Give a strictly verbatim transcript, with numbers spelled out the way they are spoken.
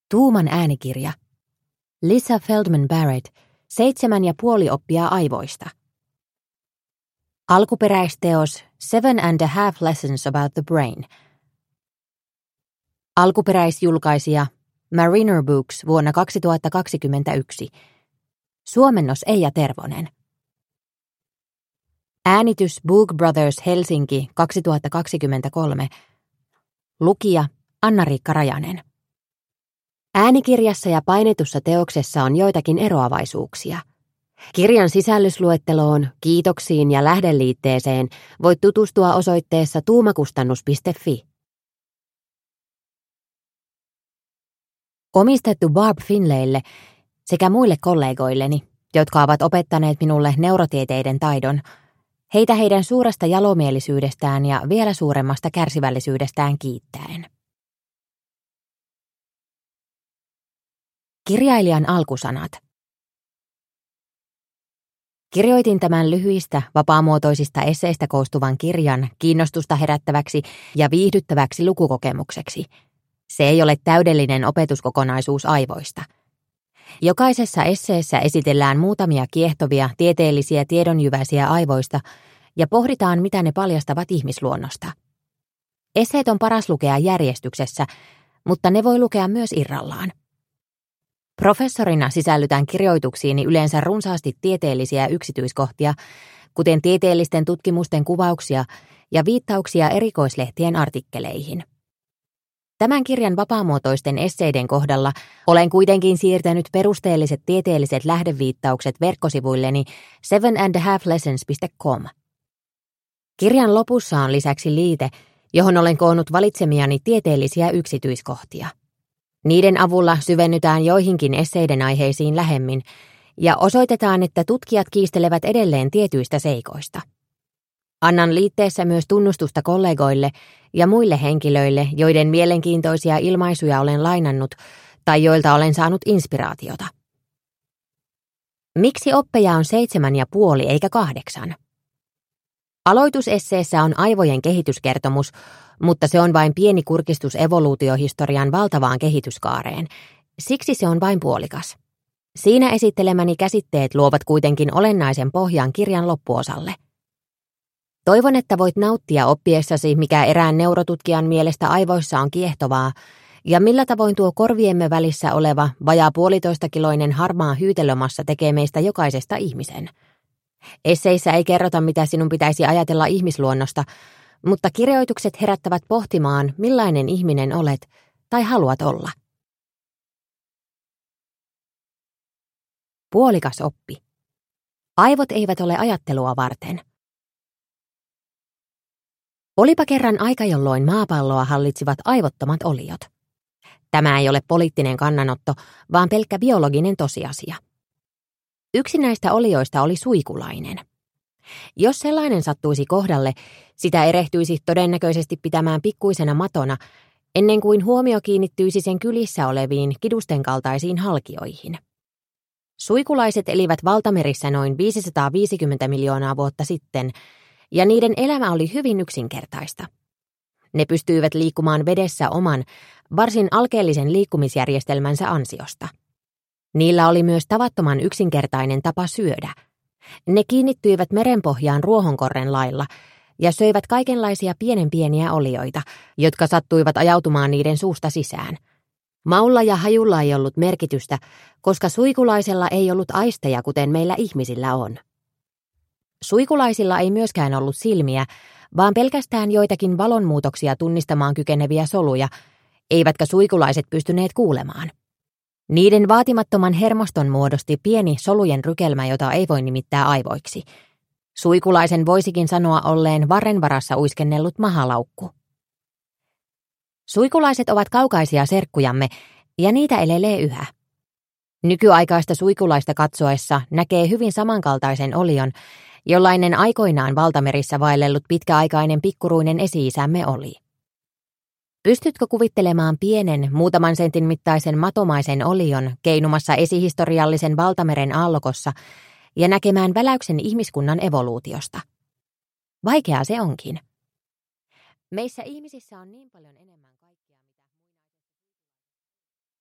Tuuman äänikirja. Lisa Feldman Barrett, seitsemän ja puoli oppia aivoista. Alkuperäisteos Seven and a Half Lessons About the Brain. Alkuperäisjulkaisija Mariner Books vuonna kaksituhattakaksikymmentäyksi. Suomennos Eija Tervonen. Äänitys Book Brothers Helsinki kaksituhattakaksikymmentäkolme. Lukija Anna-Riikka Rajanen. Äänikirjassa ja painetussa teoksessa on joitakin eroavaisuuksia. Kirjan sisällysluetteloon, kiitoksiin ja lähdeliitteeseen voit tutustua osoitteessa tuumakustannus piste fi. Omistettu Barb Finlaylle sekä muille kollegoilleni, jotka ovat opettaneet minulle neurotieteiden taidon, heitä heidän suuresta jalomielisyydestään ja vielä suuremmasta kärsivällisyydestään kiittäen. Kirjailijan alkusanat. Kirjoitin tämän lyhyistä, vapaamuotoisista esseistä koostuvan kirjan kiinnostusta herättäväksi ja viihdyttäväksi lukukokemukseksi. Se ei ole täydellinen opetuskokonaisuus aivoista. Jokaisessa esseessä esitellään muutamia kiehtovia tieteellisiä tiedonjyväsiä aivoista ja pohditaan, mitä ne paljastavat ihmisluonnosta. Esseet on paras lukea järjestyksessä, mutta ne voi lukea myös irrallaan. Professorina sisällytän kirjoituksiini yleensä runsaasti tieteellisiä yksityiskohtia, kuten tieteellisten tutkimusten kuvauksia ja viittauksia erikoislehtien artikkeleihin. Tämän kirjan vapaamuotoisten esseiden kohdalla olen kuitenkin siirtänyt perusteelliset tieteelliset lähdeviittaukset verkkosivuilleni seven and a half lessons piste com. Kirjan lopussa on lisäksi liite, johon olen koonnut valitsemiani tieteellisiä yksityiskohtia. Niiden avulla syvennytään joihinkin esseiden aiheisiin lähemmin ja osoitetaan, että tutkijat kiistelevät edelleen tietyistä seikoista. Annan liitteessä myös tunnustusta kollegoille ja muille henkilöille, joiden mielenkiintoisia ilmaisuja olen lainannut tai joilta olen saanut inspiraatiota. Miksi oppeja on seitsemän ja puoli eikä kahdeksan? Aloitusesseessä on aivojen kehityskertomus, mutta se on vain pieni kurkistus evoluutiohistorian valtavaan kehityskaareen. Siksi se on vain puolikas. Siinä esittelemäni käsitteet luovat kuitenkin olennaisen pohjan kirjan loppuosalle. Toivon, että voit nauttia oppiessasi, mikä erään neurotutkijan mielestä aivoissa on kiehtovaa, ja millä tavoin tuo korviemme välissä oleva vajaa puolitoistakiloinen harmaa hyytelömassa tekee meistä jokaisesta ihmisen. Esseissä ei kerrota, mitä sinun pitäisi ajatella ihmisluonnosta, mutta kirjoitukset herättävät pohtimaan, millainen ihminen olet tai haluat olla. Puolikas oppi. Aivot eivät ole ajattelua varten. Olipa kerran aika, jolloin maapalloa hallitsivat aivottomat oliot. Tämä ei ole poliittinen kannanotto, vaan pelkkä biologinen tosiasia. Yksi näistä olioista oli suikulainen. Jos sellainen sattuisi kohdalle, sitä erehtyisi todennäköisesti pitämään pikkuisena matona, ennen kuin huomio kiinnittyisi sen kylissä oleviin kidusten kaltaisiin halkioihin. Suikulaiset elivät valtamerissä noin viisisataaviisikymmentä miljoonaa vuotta sitten, ja niiden elämä oli hyvin yksinkertaista. Ne pystyivät liikkumaan vedessä oman, varsin alkeellisen liikkumisjärjestelmänsä ansiosta. Niillä oli myös tavattoman yksinkertainen tapa syödä. Ne kiinnittyivät merenpohjaan ruohonkorren lailla ja söivät kaikenlaisia pienen pieniä olioita, jotka sattuivat ajautumaan niiden suusta sisään. Maulla ja hajulla ei ollut merkitystä, koska suikulaisella ei ollut aisteja, kuten meillä ihmisillä on. Suikulaisilla ei myöskään ollut silmiä, vaan pelkästään joitakin valonmuutoksia tunnistamaan kykeneviä soluja, eivätkä suikulaiset pystyneet kuulemaan. Niiden vaatimattoman hermoston muodosti pieni solujen rykelmä, jota ei voi nimittää aivoiksi. Suikulaisen voisikin sanoa olleen varren varassa uiskennellut mahalaukku. Suikulaiset ovat kaukaisia serkkujamme, ja niitä elelee yhä. Nykyaikaista suikulaista katsoessa näkee hyvin samankaltaisen olion, jollainen aikoinaan valtamerissä vaellellut pitkäaikainen pikkuruinen esi-isämme oli. Pystytkö kuvittelemaan pienen, muutaman sentin mittaisen matomaisen olion keinumassa esihistoriallisen valtameren aallokossa ja näkemään väläyksen ihmiskunnan evoluutiosta? Vaikeaa se onkin. Meissä ihmisissä on niin paljon enemmän